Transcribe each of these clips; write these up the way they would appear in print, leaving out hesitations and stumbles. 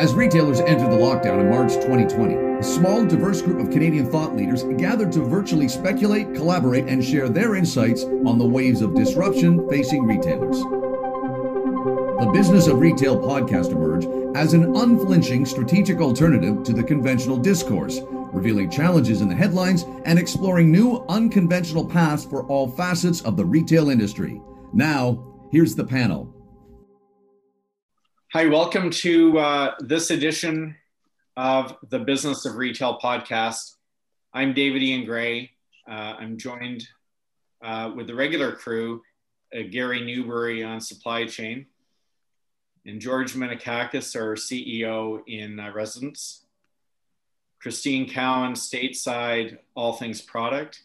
As retailers entered the lockdown in March 2020, a small, diverse group of Canadian thought leaders gathered to virtually speculate, collaborate, and share their insights on the waves of disruption facing retailers. The Business of Retail podcast emerged as an unflinching strategic alternative to the conventional discourse, revealing challenges in the headlines and exploring new, unconventional paths for all facets of the retail industry. Now, here's the panel. Hi, welcome to this edition of the Business of Retail podcast. I'm David Ian Gray. I'm joined with the regular crew, Gary Newbury on supply chain, and George Minikakis, our CEO in residence, Christine Cowan, stateside, all things product,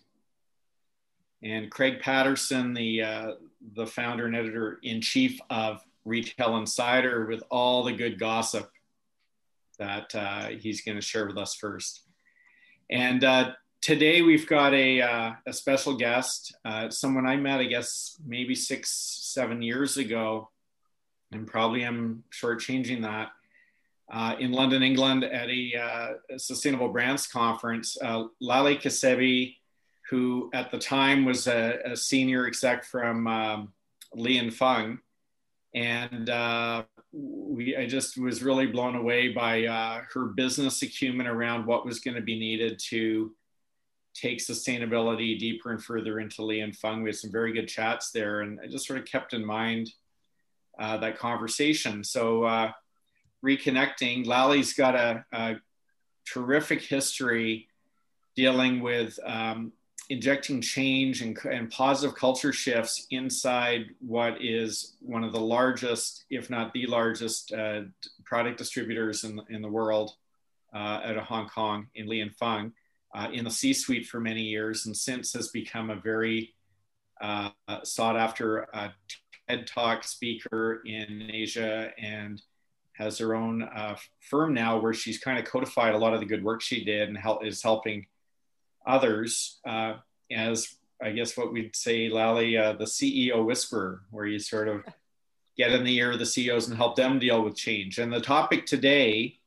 and Craig Patterson, the founder and editor-in-chief of Retail Insider, with all the good gossip that he's going to share with us first. And today we've got a special guest, someone I met, I guess, maybe 6-7 years ago, and probably I'm shortchanging that, in London, England, at a Sustainable Brands Conference. Lale Kesebi, who at the time was a senior exec from Li & Fung, and I just was really blown away by her business acumen around what was going to be needed to take sustainability deeper and further into Li & Fung. We had some very good chats there, and I just sort of kept in mind that conversation. So reconnecting, Lale's got a terrific history dealing with injecting change and positive culture shifts inside what is one of the largest, if not the largest, product distributors in the world, out of Hong Kong, in Li & Fung, in the C-suite for many years, and since has become a very sought after TED Talk speaker in Asia, and has her own firm now where she's kind of codified a lot of the good work she did and is helping others, as I guess what we'd say, Lale, the CEO whisperer, where you sort of get in the ear of the CEOs and help them deal with change. And the topic today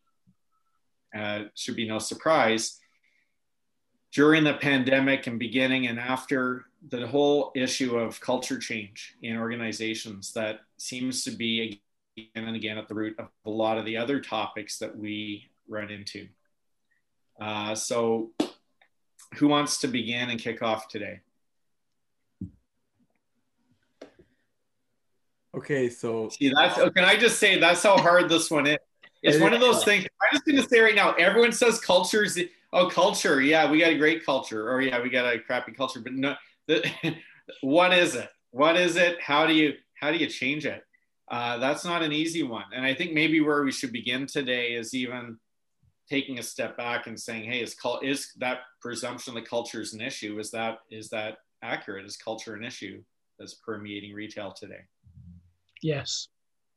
should be no surprise. During the pandemic and beginning and after, the whole issue of culture change in organizations that seems to be again and again at the root of a lot of the other topics that we run into. So who wants to begin and kick off today? Okay, so see, can I just say that's how hard this one is. It's one of those things. I'm just going to say right now, everyone says culture's, oh, culture, yeah, we got a great culture, or yeah, we got a crappy culture, but no, what is it? What is it? How do you change it? That's not an easy one. And I think maybe where we should begin today is even taking a step back and saying, hey, is that presumption that culture is an issue? Is that accurate? Is culture an issue that's permeating retail today? Yes.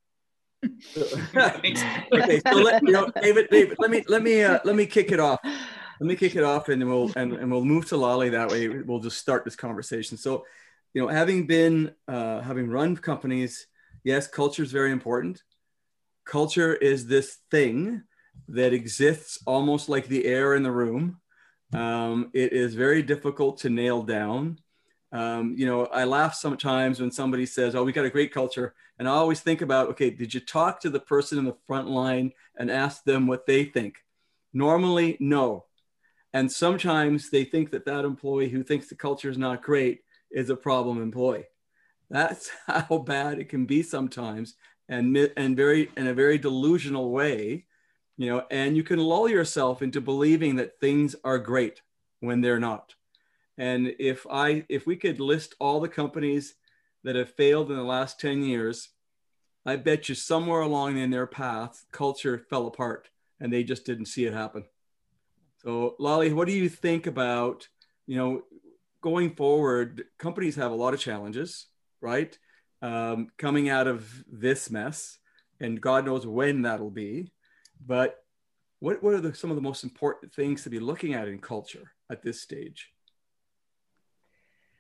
Okay, so David, let me kick it off. Let me kick it off, and we'll move to Lale. That way, we'll just start this conversation. So, having run companies, yes, culture is very important. Culture is this thing that exists almost like the air in the room. It is very difficult to nail down. I laugh sometimes when somebody says, oh, we got a great culture. And I always think about, okay, did you talk to the person in the front line and ask them what they think? Normally, no. And sometimes they think that employee who thinks the culture is not great is a problem employee. That's how bad it can be sometimes, and in a very delusional way. And you can lull yourself into believing that things are great when they're not. And if we could list all the companies that have failed in the last 10 years, I bet you somewhere along in their path, culture fell apart and they just didn't see it happen. So Lale, what do you think about, going forward? Companies have a lot of challenges, right? Coming out of this mess, and God knows when that'll be. But what are some of the most important things to be looking at in culture at this stage?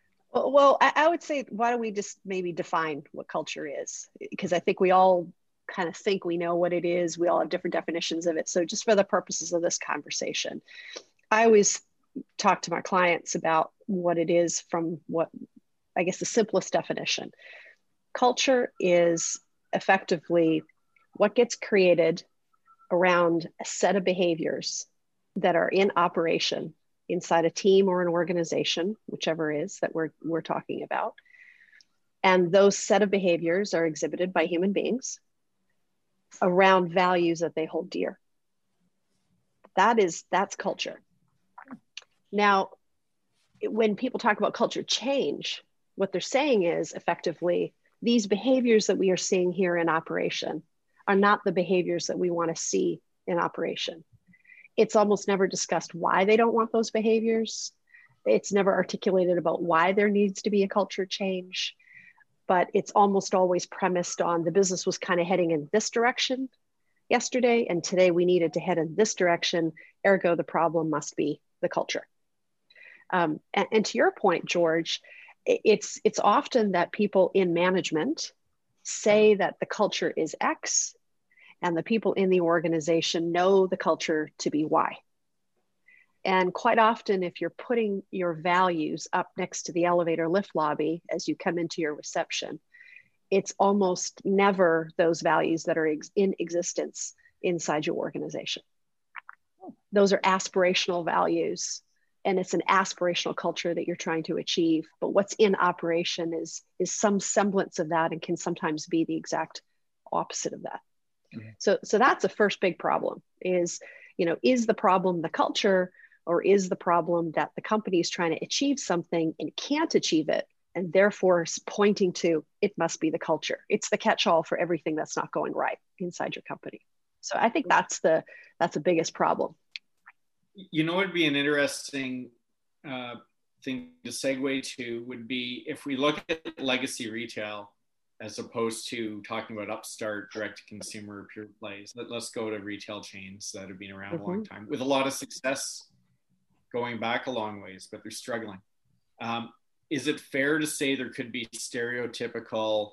Well, I would say, why don't we just maybe define what culture is? Because I think we all kind of think we know what it is. We all have different definitions of it. So just for the purposes of this conversation, I always talk to my clients about what it is from what, I guess, the simplest definition. Culture is effectively what gets created around a set of behaviors that are in operation inside a team or an organization, whichever is that we're talking about. And those set of behaviors are exhibited by human beings around values that they hold dear. That's culture. Now, when people talk about culture change, what they're saying is effectively, these behaviors that we are seeing here in operation are not the behaviors that we want to see in operation. It's almost never discussed why they don't want those behaviors. It's never articulated about why there needs to be a culture change, but it's almost always premised on the business was kind of heading in this direction yesterday, and today we needed to head in this direction, ergo the problem must be the culture. And to your point, George, it's often that people in management say that the culture is X, and the people in the organization know the culture to be Y. And quite often, if you're putting your values up next to the elevator lift lobby as you come into your reception, it's almost never those values that are in existence inside your organization. Those are aspirational values, and it's an aspirational culture that you're trying to achieve. But what's in operation is some semblance of that, and can sometimes be the exact opposite of that. Mm-hmm. So that's the first big problem is the problem the culture, or is the problem that the company is trying to achieve something and can't achieve it, and therefore pointing to it must be the culture. It's the catch-all for everything that's not going right inside your company. So I think that's the biggest problem. It'd be an interesting thing to segue to would be if we look at legacy retail as opposed to talking about upstart direct-to-consumer pure plays. Let's go to retail chains that have been around a long time with a lot of success going back a long ways, but they're struggling. Is it fair to say there could be stereotypical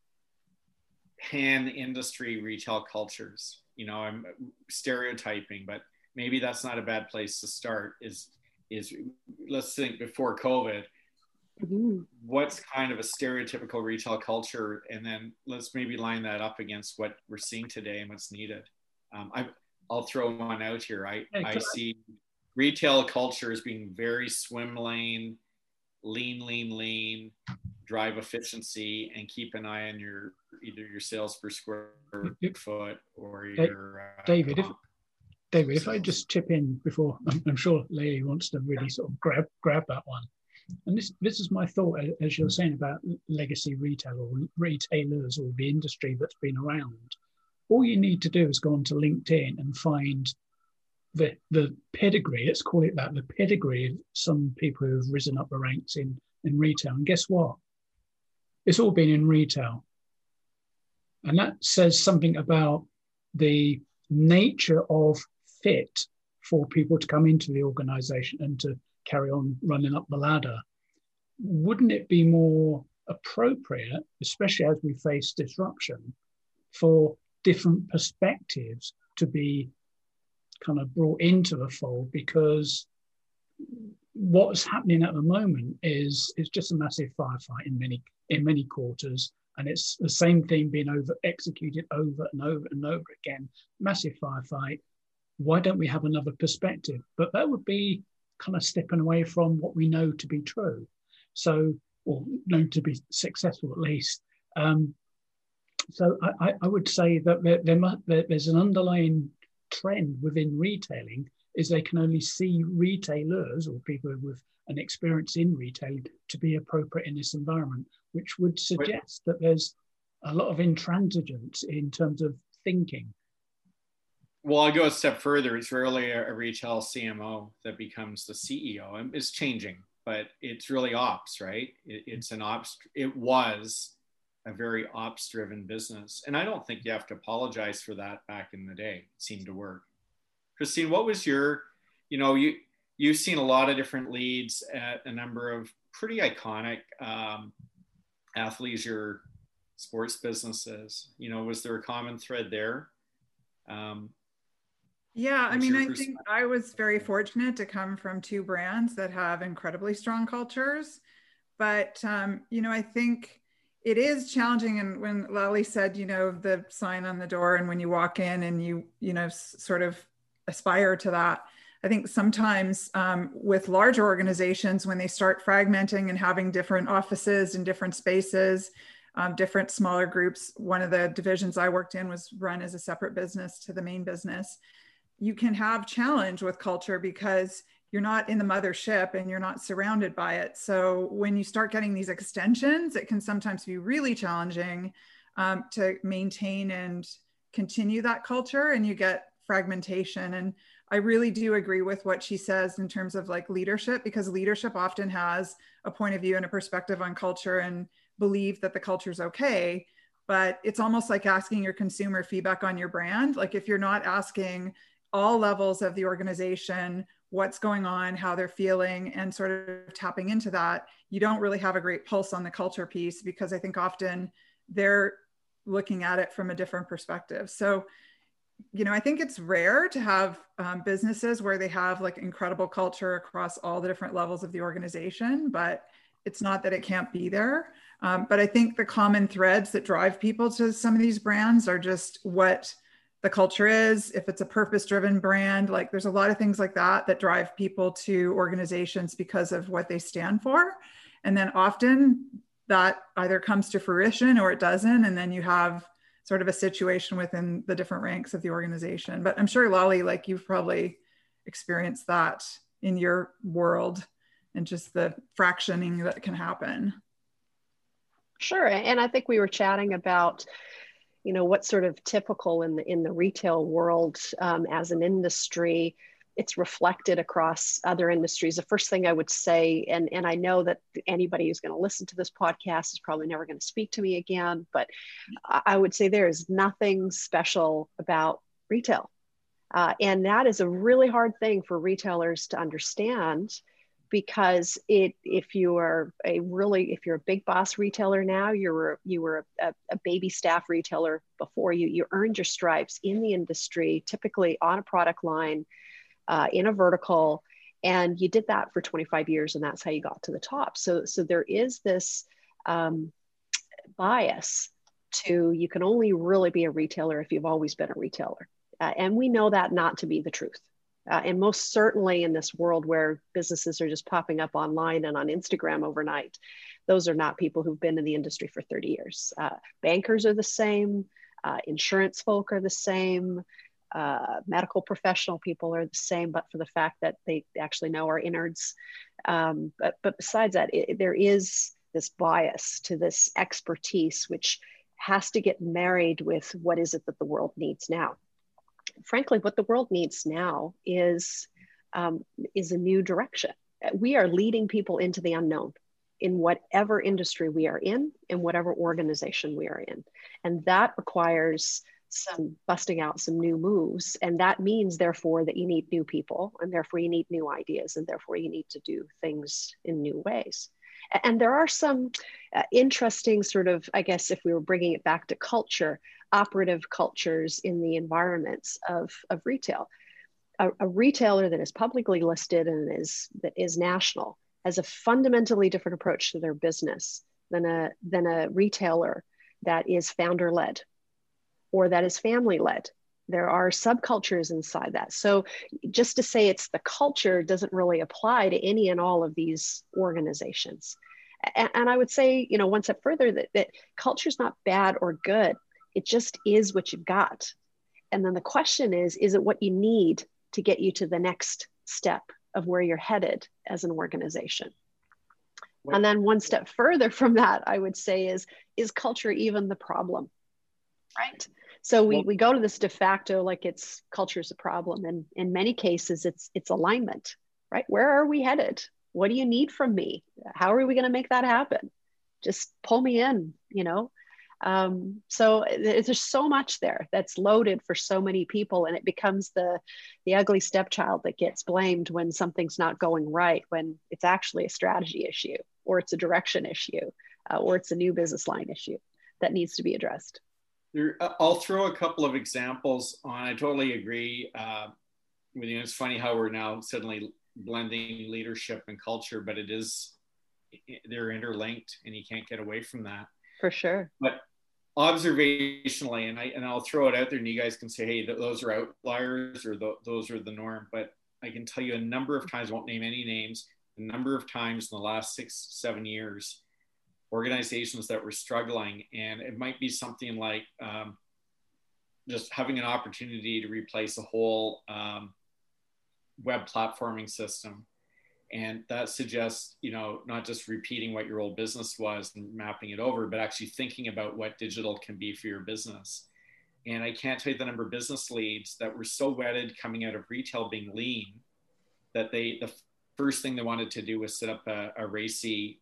pan-industry retail cultures? I'm stereotyping, but maybe that's not a bad place to start. Is let's think before COVID, what's kind of a stereotypical retail culture, and then let's maybe line that up against what we're seeing today and what's needed. I'll throw one out here. I see retail culture as being very swim lane, lean, drive efficiency, and keep an eye on either your sales per square foot or your David. If I just chip in before, I'm sure Leah wants to really sort of grab that one. And this is my thought, as you're saying about legacy retail or retailers or the industry that's been around. All you need to do is go onto LinkedIn and find the pedigree, let's call it that, the pedigree of some people who've risen up the ranks in retail. And guess what? It's all been in retail. And that says something about the nature of fit for people to come into the organization and to carry on running up the ladder. Wouldn't it be more appropriate, especially as we face disruption, for different perspectives to be kind of brought into the fold? Because what's happening at the moment is just a massive firefight in many quarters, and it's the same thing being executed over and over and over again. Massive firefight. Why don't we have another perspective? But that would be kind of stepping away from what we know to be true, or known to be successful at least. So I would say that there's an underlying trend within retailing is they can only see retailers or people with an experience in retailing to be appropriate in this environment, which would suggest that there's a lot of intransigence in terms of thinking. Well, I'll go a step further. It's rarely a retail CMO that becomes the CEO. And it's changing, but it's really ops, right? It's an ops. It was a very ops-driven business. And I don't think you have to apologize for that back in the day. It seemed to work. Christine, what was you've seen a lot of different leads at a number of pretty iconic athleisure sports businesses? Was there a common thread there? Yeah, I mean, I think I was very fortunate to come from two brands that have incredibly strong cultures. But, I think it is challenging. And when Lally said, the sign on the door, and when you walk in and you sort of aspire to that, I think sometimes with larger organizations, when they start fragmenting and having different offices and different spaces, different smaller groups, one of the divisions I worked in was run as a separate business to the main business. You can have challenge with culture because you're not in the mothership and you're not surrounded by it. So when you start getting these extensions, it can sometimes be really challenging to maintain and continue that culture, and you get fragmentation. And I really do agree with what she says in terms of like leadership, because leadership often has a point of view and a perspective on culture and believe that the culture is okay. But it's almost like asking your consumer feedback on your brand. Like if you're not asking all levels of the organization what's going on, how they're feeling, and sort of tapping into that, you don't really have a great pulse on the culture piece, because I think often they're looking at it from a different perspective. So, I think it's rare to have businesses where they have like incredible culture across all the different levels of the organization, but it's not that it can't be there. But I think the common threads that drive people to some of these brands are just what the culture is. If it's a purpose-driven brand, like there's a lot of things like that drive people to organizations because of what they stand for. And then often that either comes to fruition or it doesn't. And then you have sort of a situation within the different ranks of the organization. But I'm sure, Lally, like you've probably experienced that in your world and just the fractioning that can happen. Sure. And I think we were chatting about, what's sort of typical in the retail world as an industry. It's reflected across other industries. The first thing I would say, and I know that anybody who's going to listen to this podcast is probably never going to speak to me again, but I would say there is nothing special about retail. And that is a really hard thing for retailers to understand, because if you're a big boss retailer now, you were a baby staff retailer before. You earned your stripes in the industry, typically on a product line, in a vertical, and you did that for 25 years, and that's how you got to the top. So there is this bias to, you can only really be a retailer if you've always been a retailer, and we know that not to be the truth. And most certainly in this world where businesses are just popping up online and on Instagram overnight, those are not people who've been in the industry for 30 years. Bankers are the same, insurance folk are the same, medical professional people are the same, but for the fact that they actually know our innards. But besides that, there is this bias to this expertise, which has to get married with what is it that the world needs now. Frankly, what the world needs now is a new direction. We are leading people into the unknown in whatever industry we are in whatever organization we are in. And that requires some busting out some new moves. And that means, therefore, that you need new people, and therefore you need new ideas, and therefore you need to do things in new ways. And there are some interesting sort of, I guess, if we were bringing it back to culture, operative cultures in the environments of retail. A retailer that is publicly listed and that is national has a fundamentally different approach to their business than a retailer that is founder-led or that is family-led. There are subcultures inside that. So just to say it's the culture doesn't really apply to any and all of these organizations. And I would say, one step further, that culture is not bad or good. It just is what you've got. And then the question is it what you need to get you to the next step of where you're headed as an organization? And then one step further from that, I would say is culture even the problem, right? So we go to this de facto, like it's culture's a problem. And in many cases, it's alignment, right? Where are we headed? What do you need from me? How are we going to make that happen? Just pull me in, So there's so much there that's loaded for so many people, and it becomes the ugly stepchild that gets blamed when something's not going right, when it's actually a strategy issue, or it's a direction issue, or it's a new business line issue. that needs to be addressed? I'll throw a couple of examples on. I totally agree with you. It's funny how we're now suddenly blending leadership and culture, but they're interlinked, and you can't get away from that. For sure. But observationally, and I'll throw it out there, and you guys can say, hey, those are outliers, or those are the norm. But I can tell you a number of times, I won't name any names, a number of times in the last 6-7 years, organizations that were struggling, and it might be something like just having an opportunity to replace a whole web platforming system. And that suggests, not just repeating what your old business was and mapping it over, but actually thinking about what digital can be for your business. And I can't tell you the number of business leads that were so wedded coming out of retail being lean that the first thing they wanted to do was set up a RACI,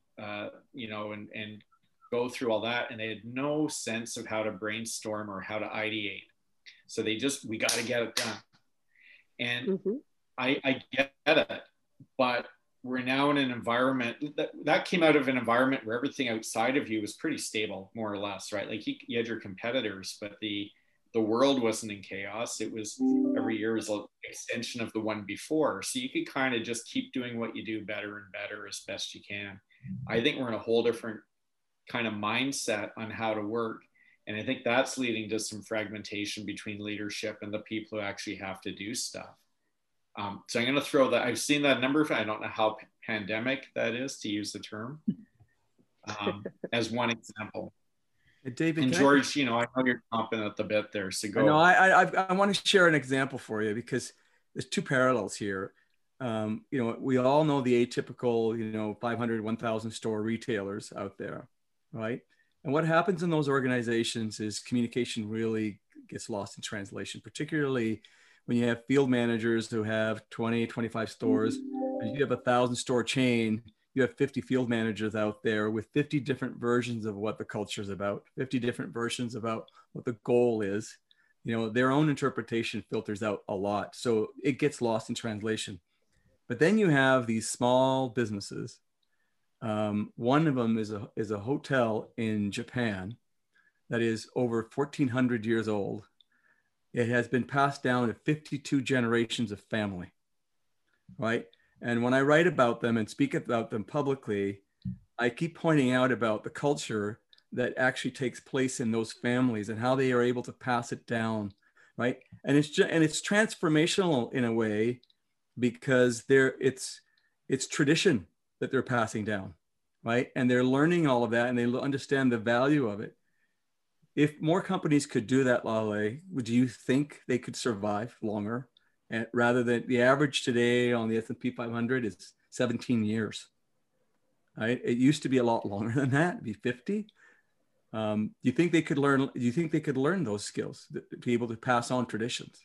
and go through all that. And they had no sense of how to brainstorm or how to ideate. So we got to get it done. And I get it, but we're now in an environment that came out of an environment where everything outside of you was pretty stable, more or less, right? Like you had your competitors, but the world wasn't in chaos. It was every year was an extension of the one before. So you could kind of just keep doing what you do better and better as best you can. I think we're in a whole different kind of mindset on how to work. And I think that's leading to some fragmentation between leadership and the people who actually have to do stuff. So I'm going to throw that. I've seen that number. I don't know how pandemic that is, to use the term, as one example. David, and George, I know you're chomping at the bit there. So go. No, I want to share an example for you because there's two parallels here. We all know the atypical, 500, 1,000 store retailers out there, right? And what happens in those organizations is communication really gets lost in translation, particularly when you have field managers who have 20, 25 stores, and you have a 1,000 store chain, you have 50 field managers out there with 50 different versions of what the culture is about, 50 different versions about what the goal is. Their own interpretation filters out a lot. So it gets lost in translation. But then you have these small businesses. One of them is a hotel in Japan that is over 1,400 years old. It has been passed down to 52 generations of family, right? And when I write about them and speak about them publicly, I keep pointing out about the culture that actually takes place in those families and how they are able to pass it down, right? And it's transformational in a way because it's tradition that they're passing down, right? And they're learning all of that and they understand the value of it. If more companies could do that, Lale, would you think they could survive longer? And rather than the average today on the S&P 500 is 17 years, right? It used to be a lot longer than that, it'd be 50. Do you think they could learn? Do you think they could learn those skills to be able to pass on traditions?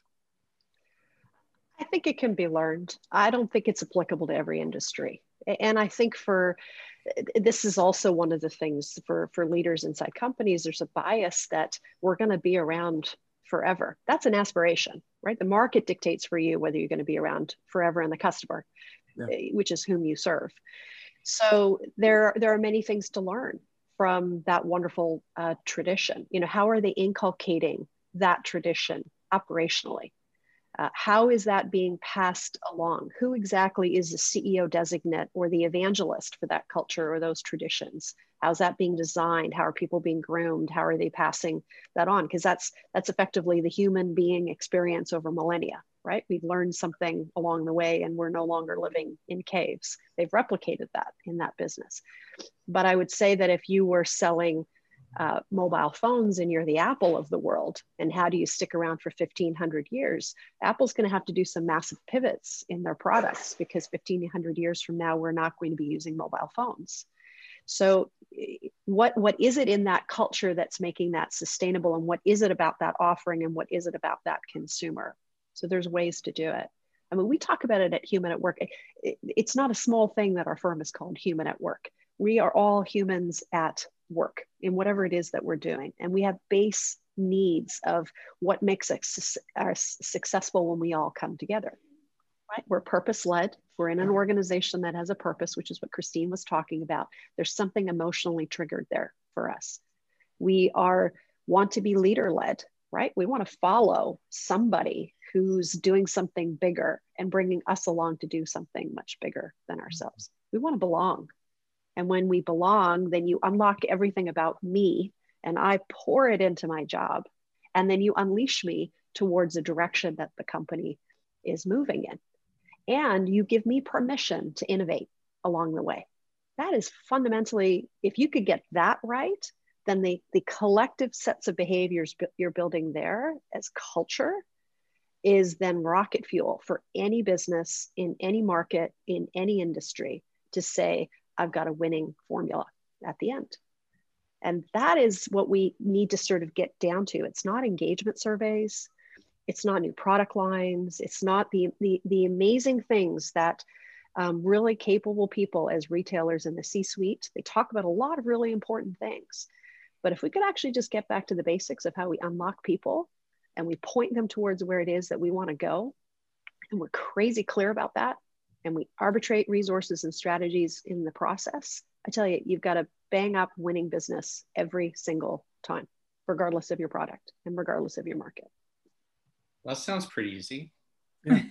I think it can be learned. I don't think it's applicable to every industry. And I think this is also one of the things for leaders inside companies, there's a bias that we're going to be around forever. That's an aspiration, right? The market dictates for you whether you're going to be around forever and the customer, which is whom you serve. So there are many things to learn from that wonderful tradition. How are they inculcating that tradition operationally? How is that being passed along? Who exactly is the CEO designate or the evangelist for that culture or those traditions? How's that being designed? How are people being groomed? How are they passing that on? Because that's effectively the human being experience over millennia, right? We've learned something along the way and we're no longer living in caves. They've replicated that in that business. But I would say that if you were selling mobile phones and you're the Apple of the world, and how do you stick around for 1,500 years? Apple's going to have to do some massive pivots in their products because 1,500 years from now, we're not going to be using mobile phones. So what is it in that culture that's making that sustainable? And what is it about that offering? And what is it about that consumer? So there's ways to do it. I mean, we talk about it at Human at Work. It's not a small thing that our firm is called Human at Work. We are all humans at work in whatever it is that we're doing. And we have base needs of what makes us successful when we all come together, right? We're purpose-led. We're in an organization that has a purpose, which is what Christine was talking about. There's something emotionally triggered there for us. We want to be leader led, right? We want to follow somebody who's doing something bigger and bringing us along to do something much bigger than ourselves. We want to belong. And when we belong, then you unlock everything about me and I pour it into my job. And then you unleash me towards a direction that the company is moving in. And you give me permission to innovate along the way. That is fundamentally, if you could get that right, then the collective sets of behaviors you're building there as culture is then rocket fuel for any business in any market, in any industry to say, I've got a winning formula at the end. And that is what we need to sort of get down to. It's not engagement surveys. It's not new product lines. It's not the amazing things that really capable people as retailers in the C-suite, they talk about a lot of really important things. But if we could actually just get back to the basics of how we unlock people and we point them towards where it is that we want to go, and we're crazy clear about that, and we arbitrate resources and strategies in the process, I tell you, you've got a bang up winning business every single time, regardless of your product and regardless of your market. That sounds pretty easy. Yeah.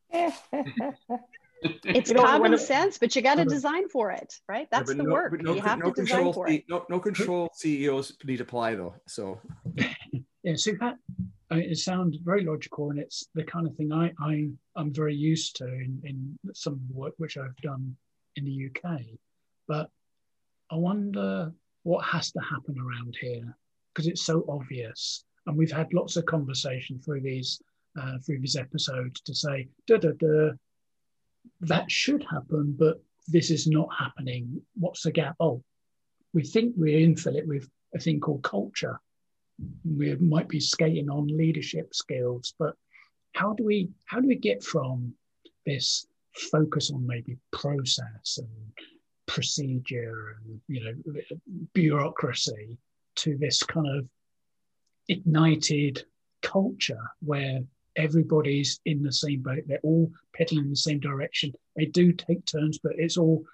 It's common sense, but you got to design for it, right? That's the work. You have to design for it. No control CEOs need to apply though. So yeah, so that it sounds very logical, and it's the kind of thing I'm very used to in some of the work which I've done in the UK. But I wonder what has to happen around here, because it's so obvious, and we've had lots of conversation through these episodes to say that should happen, but this is not happening. What's the gap? Oh, we think we're infill it with a thing called culture. We might be skating on leadership skills, but how do we get from this focus on maybe process and procedure and bureaucracy to this kind of ignited culture where everybody's in the same boat, they're all pedaling in the same direction, they do take turns, but it's all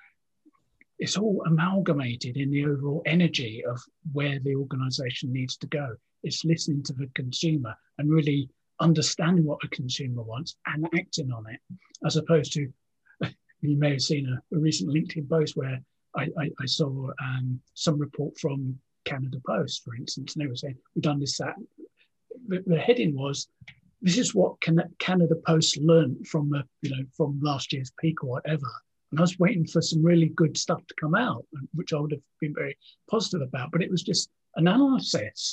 amalgamated in the overall energy of where the organization needs to go. It's listening to the consumer and really understanding what the consumer wants and acting on it, as opposed to, you may have seen a recent LinkedIn post where I saw some report from Canada Post, for instance, and they were saying, we've done this, that. The heading was, this is what Canada Post learned from from last year's peak or whatever. And I was waiting for some really good stuff to come out, which I would have been very positive about. But it was just analysis.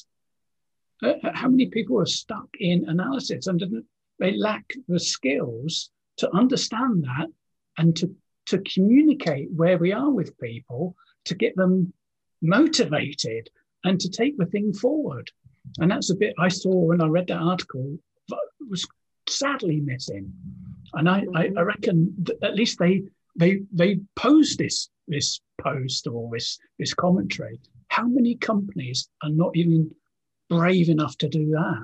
How many people are stuck in analysis and they lack the skills to understand that and to communicate where we are with people, to get them motivated and to take the thing forward. And that's a bit I saw when I read that article, was sadly missing. And I reckon that at least they posed this post or this commentary. How many companies are not even brave enough to do that?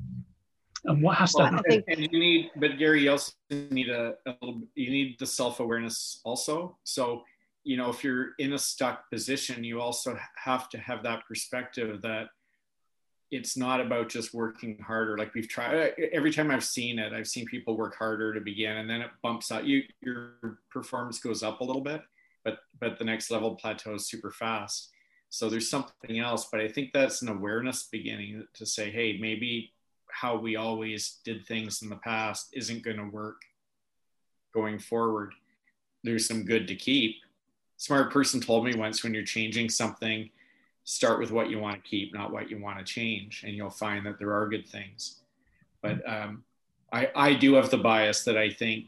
And what has to happen? And you need, but Gary, you also need you need the self-awareness also. So, if you're in a stuck position, you also have to have that perspective that it's not about just working harder. Like we've tried, every time I've seen people work harder to begin, and then it bumps out. Your performance goes up a little bit, but the next level plateaus super fast. So there's something else, but I think that's an awareness beginning to say, hey, maybe how we always did things in the past isn't going to work going forward. There's some good to keep. Smart person told me once, when you're changing something, start with what you want to keep, not what you want to change, and you'll find that there are good things. But I do have the bias that I think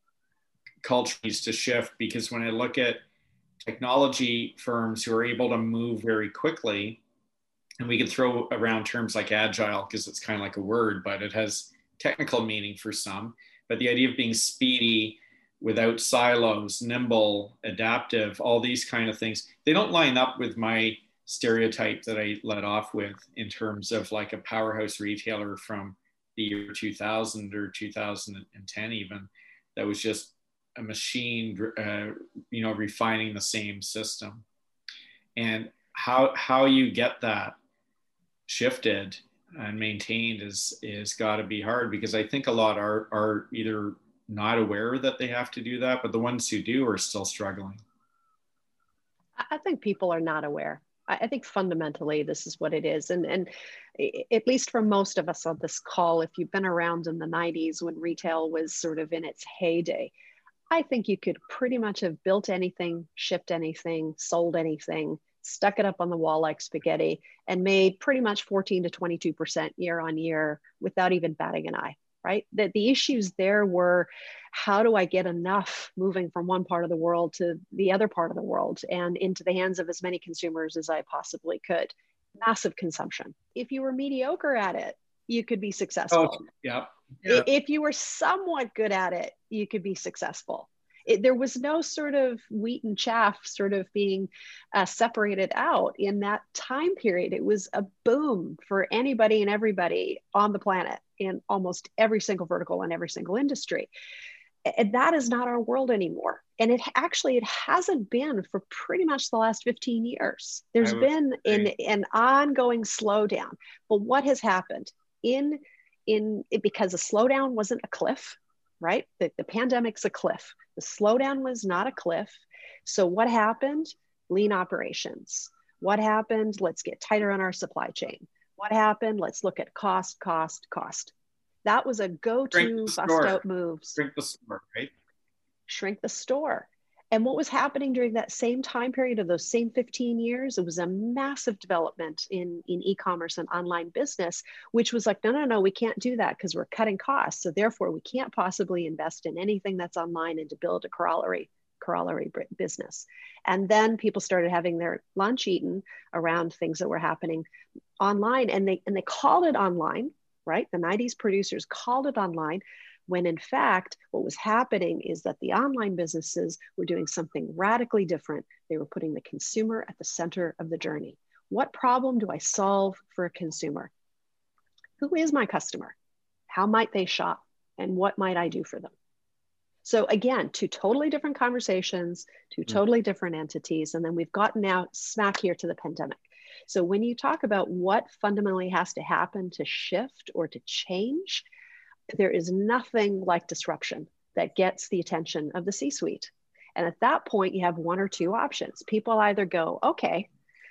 culture needs to shift, because when I look at technology firms who are able to move very quickly, and we can throw around terms like agile because it's kind of like a word, but it has technical meaning for some. But the idea of being speedy, without silos, nimble, adaptive, all these kind of things, they don't line up with my stereotype that I led off with in terms of like a powerhouse retailer from the year 2000 or 2010 even, that was just a machine, refining the same system. And how you get that shifted and maintained is got to be hard, because I think a lot are either not aware that they have to do that, but the ones who do are still struggling. I think people are not aware. I think fundamentally this is what it is. And at least for most of us on this call, if you've been around in the 90s when retail was sort of in its heyday, I think you could pretty much have built anything, shipped anything, sold anything, stuck it up on the wall like spaghetti, and made pretty much 14 to 22% year on year without even batting an eye, right? The issues there were, how do I get enough moving from one part of the world to the other part of the world and into the hands of as many consumers as I possibly could? Massive consumption. If you were mediocre at it, you could be successful. Oh, yeah. If you were somewhat good at it, you could be successful. There was no sort of wheat and chaff sort of being separated out in that time period. It was a boom for anybody and everybody on the planet in almost every single vertical and every single industry. And that is not our world anymore. And it hasn't been for pretty much the last 15 years. There's been an ongoing slowdown. But what has happened because the slowdown wasn't a cliff, right? The pandemic's a cliff. The slowdown was not a cliff. So what happened? Lean operations. What happened? Let's get tighter on our supply chain. What happened? Let's look at cost. That was a go-to bust out moves. Shrink the store, right? Shrink the store. And what was happening during that same time period of those same 15 years, it was a massive development in e-commerce and online business, which was like, no, we can't do that because we're cutting costs. So therefore, we can't possibly invest in anything that's online and to build a corollary business. And then people started having their lunch eaten around things that were happening online, and they called it online, right? The 90s producers called it online, when in fact, what was happening is that the online businesses were doing something radically different. They were putting the consumer at the center of the journey. What problem do I solve for a consumer? Who is my customer? How might they shop? And what might I do for them? So again, two totally different conversations, two totally different entities. And then we've gotten now smack here to the pandemic. So when you talk about what fundamentally has to happen to shift or to change, there is nothing like disruption that gets the attention of the C-suite. And at that point, you have one or two options. People either go, okay,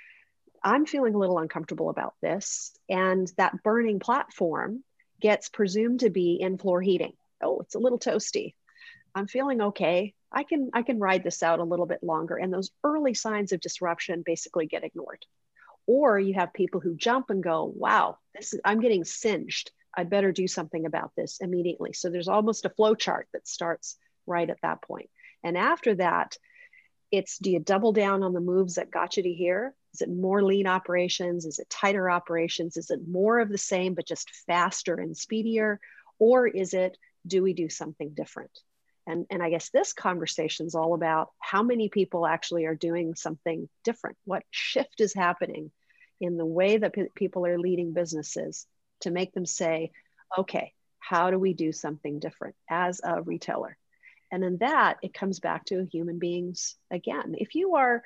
I'm feeling a little uncomfortable about this. And that burning platform gets presumed to be in floor heating. Oh, it's a little toasty. I'm feeling okay. I can ride this out a little bit longer. And those early signs of disruption basically get ignored. Or you have people who jump and go, wow, I'm getting singed. I better do something about this immediately. So there's almost a flow chart that starts right at that point. And after that, do you double down on the moves that got you to here? Is it more lean operations? Is it tighter operations? Is it more of the same, but just faster and speedier? Or is it, do we do something different? And I guess this conversation is all about how many people actually are doing something different. What shift is happening in the way that people are leading businesses to make them say, okay, how do we do something different as a retailer? And in that, it comes back to human beings again. If you are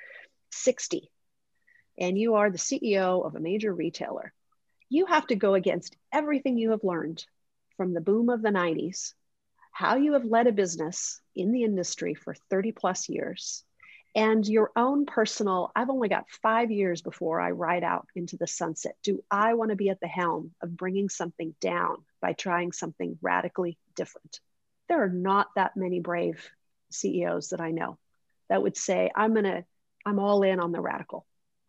60 and you are the CEO of a major retailer, you have to go against everything you have learned from the boom of the 90s, how you have led a business in the industry for 30 plus years, and your own personal, I've only got 5 years before I ride out into the sunset. Do I want to be at the helm of bringing something down by trying something radically different? There are not that many brave CEOs that I know that would say, I'm all in on the radical.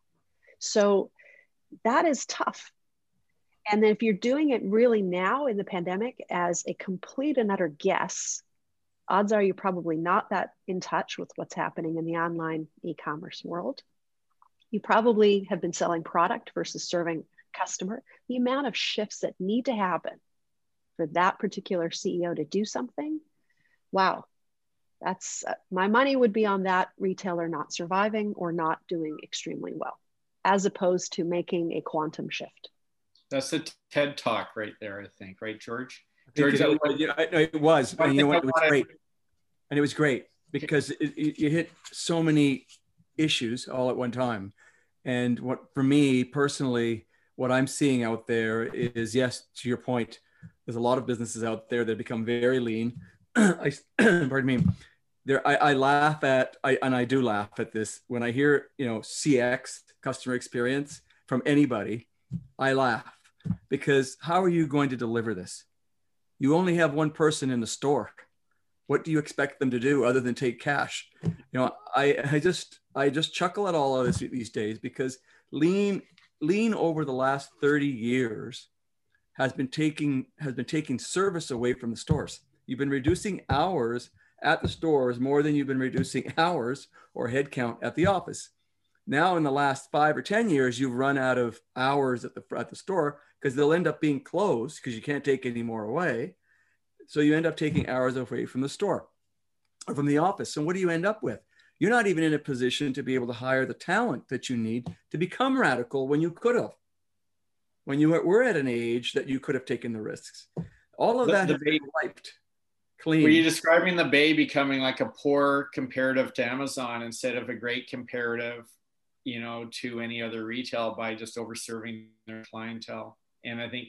So that is tough. And then if you're doing it really now in the pandemic as a complete and utter guess, odds are you're probably not that in touch with what's happening in the online e-commerce world. You probably have been selling product versus serving customer. The amount of shifts that need to happen for that particular CEO to do something, wow, that's my money would be on that retailer not surviving or not doing extremely well, as opposed to making a quantum shift. That's a TED Talk right there, I think, right, George? George, it was. And you know what? It was great. And it was great because you hit so many issues all at one time. And what, for me personally, what I'm seeing out there is, yes, to your point, there's a lot of businesses out there that become very lean. Pardon me. I laugh at, I do laugh at this when I hear, CX, customer experience, from anybody. I laugh, because how are you going to deliver this? You only have one person in the store. What do you expect them to do other than take cash? I just chuckle at all of this these days, because lean over the last 30 years has been taking service away from the stores. You've been reducing hours at the stores more than you've been reducing hours or headcount at the office. Now, in the last 5 or 10 years, you've run out of hours at the store, because they'll end up being closed because you can't take any more away. So you end up taking hours away from the store or from the office. And what do you end up with? You're not even in a position to be able to hire the talent that you need to become radical when you could have. When you were at an age that you could have taken the risks. All of that has been wiped clean. Were you describing the Bay becoming like a poor comparative to Amazon instead of a great comparative, to any other retail, by just overserving their clientele? And I think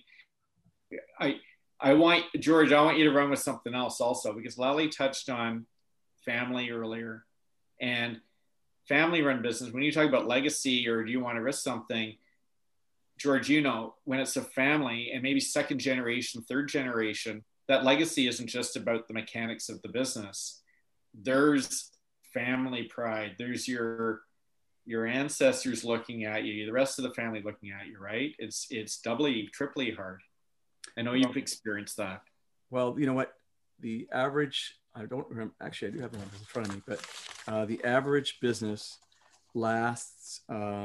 I want you to run with something else also, because Lally touched on family earlier, and family run business. When you talk about legacy, or do you want to risk something, George, when it's a family and maybe second generation, third generation, that legacy isn't just about the mechanics of the business. There's family pride. There's your ancestors looking at you, the rest of the family looking at you, right? It's doubly, triply hard. I know you've experienced that. Well, you know what? The average, I don't remember, actually I do have the numbers in front of me, but the average business lasts,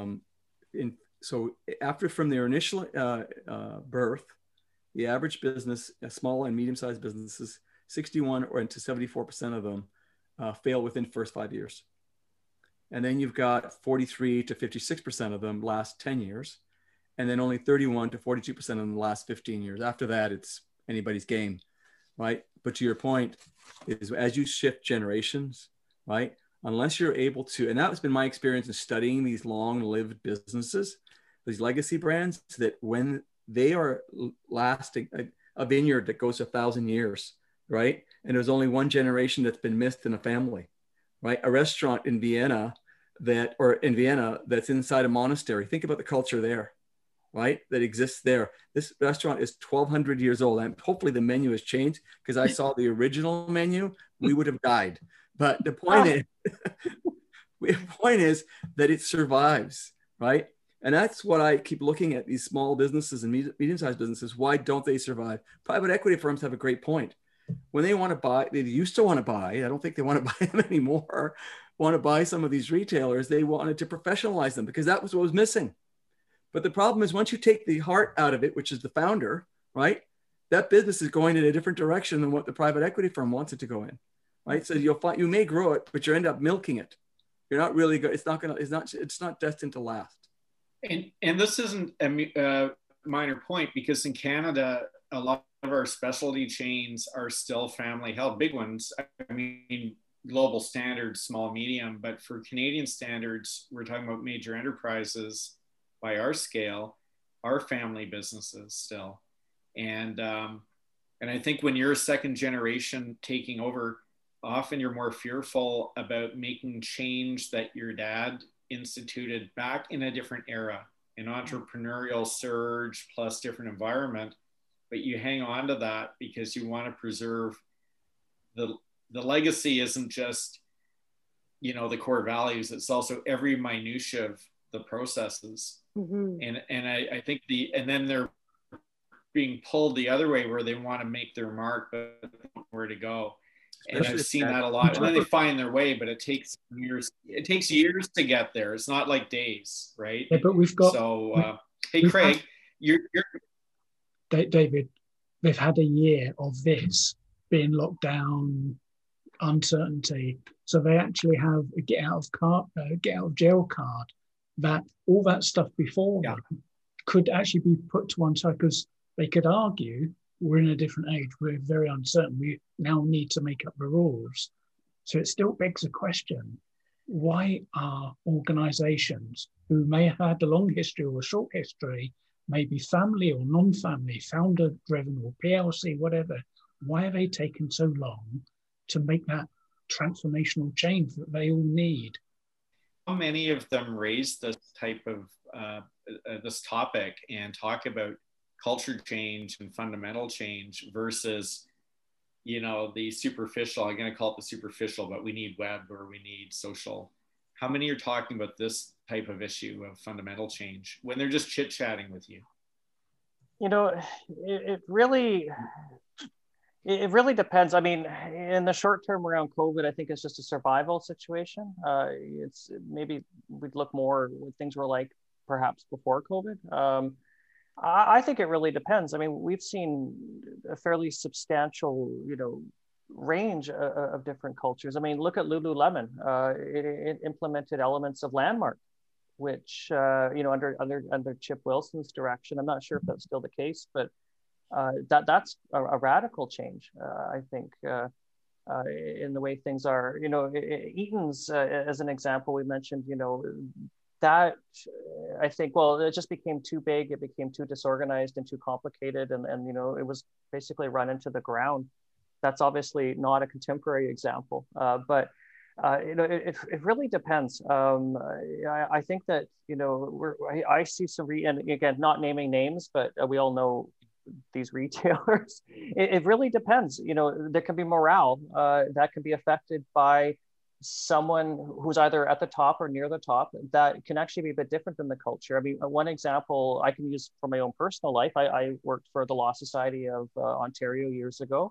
so after from their initial birth, the average business, small and medium-sized businesses, 61 or into 74% of them fail within the first 5 years. And then you've got 43 to 56% of them last 10 years. And then only 31 to 42% of them last 15 years. After that, it's anybody's game, right? But to your point is, as you shift generations, right? Unless you're able to, and that has been my experience in studying these long-lived businesses, these legacy brands, that when they are lasting, a vineyard that goes 1,000 years, right? And there's only one generation that's been missed in a family, right? A restaurant in Vienna that's inside a monastery. Think about the culture there, right? That exists there. This restaurant is 1,200 years old, and hopefully the menu has changed, because I saw the original menu, we would have died. But the point is that it survives, right? And that's what I keep looking at, these small businesses and medium-sized businesses. Why don't they survive? Private equity firms have a great point. When they want to buy, they used to want to buy, I don't think they want to buy them anymore, want to buy some of these retailers, they wanted to professionalize them, because that was what was missing. But the problem is, once you take the heart out of it, which is the founder, right? That business is going in a different direction than what the private equity firm wants it to go in, right? So you'll find, you may grow it, but you end up milking it. You're not really good. It's not destined to last. And this isn't a minor point, because in Canada, a lot of our specialty chains are still family held, big ones. I mean, global standards, small, medium, but for Canadian standards, we're talking about major enterprises by our scale, are family businesses still. And I think when you're a second generation taking over, often you're more fearful about making change that your dad instituted back in a different era, an entrepreneurial surge plus different environment, but you hang on to that because you want to preserve the legacy. Isn't just, the core values, it's also every minutia of the processes. Mm-hmm. And I think and then they're being pulled the other way, where they want to make their mark, but where to go. And I've seen that a lot. And then they find their way, but it takes years. It takes years to get there. It's not like days, right? Yeah, but we've got. So, hey, Craig, you're David. They've had a year of this being locked down, uncertainty. So they actually have a get out of jail card. That all that stuff before could actually be put to one side, because they could argue, we're in a different age, we're very uncertain, we now need to make up the rules. So it still begs a question, why are organizations who may have had a long history or a short history maybe family or non-family, founder-driven or PLC, whatever, why have they taken so long to make that transformational change that they all need? How many of them raise this type of this topic and talk about culture change and fundamental change versus, you know, the superficial? I'm going to call it the superficial, but we need web or we need social. How many are talking about this type of issue of fundamental change when they're just chit-chatting with you? You know, it really depends. I mean, in the short term around COVID, I think it's just a survival situation. It's maybe we'd look more what things were like perhaps before COVID. I think it really depends. I mean, we've seen a fairly substantial, you know, range of different cultures. I mean, look at Lululemon. It implemented elements of Landmark, which you know, under Chip Wilson's direction. I'm not sure if that's still the case, but that's a radical change, I think, in the way things are. You know, Eaton's, as an example, we mentioned, you know, that I think, well, it just became too big. It became too disorganized and too complicated. And you know, it was basically run into the ground. That's obviously not a contemporary example, but you know, it really depends. I think that, you know, I see some, and again, not naming names, but we all know these retailers. It really depends. You know, there can be morale that can be affected by someone who's either at the top or near the top that can actually be a bit different than the culture. I mean, one example I can use from my own personal life. I worked for the Law Society of Ontario years ago.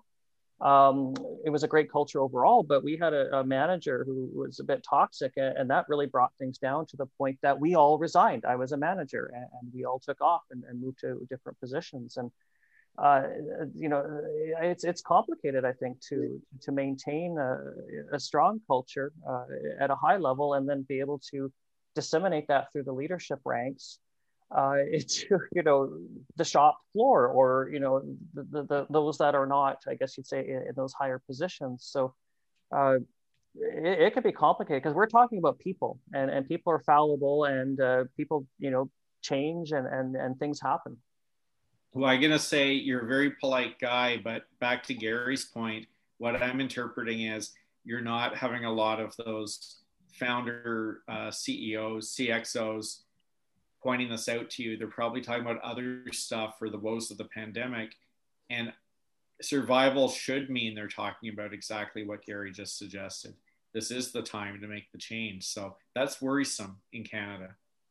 It was a great culture overall, but we had a manager who was a bit toxic, and that really brought things down to the point that we all resigned. I was a manager, and we all took off and moved to different positions. And you know, it's complicated, I think, to maintain a strong culture at a high level, and then be able to disseminate that through the leadership ranks into, you know, the shop floor, or, you know, those that are not, I guess you'd say, in those higher positions. So it could be complicated because we're talking about people, and people are fallible, and people, you know, change, and things happen. Well, I'm going to say you're a very polite guy, but back to Gary's point, what I'm interpreting is you're not having a lot of those founder CEOs, CXOs pointing this out to you. They're probably talking about other stuff for the woes of the pandemic. And survival should mean they're talking about exactly what Gary just suggested. This is the time to make the change. So that's worrisome in Canada.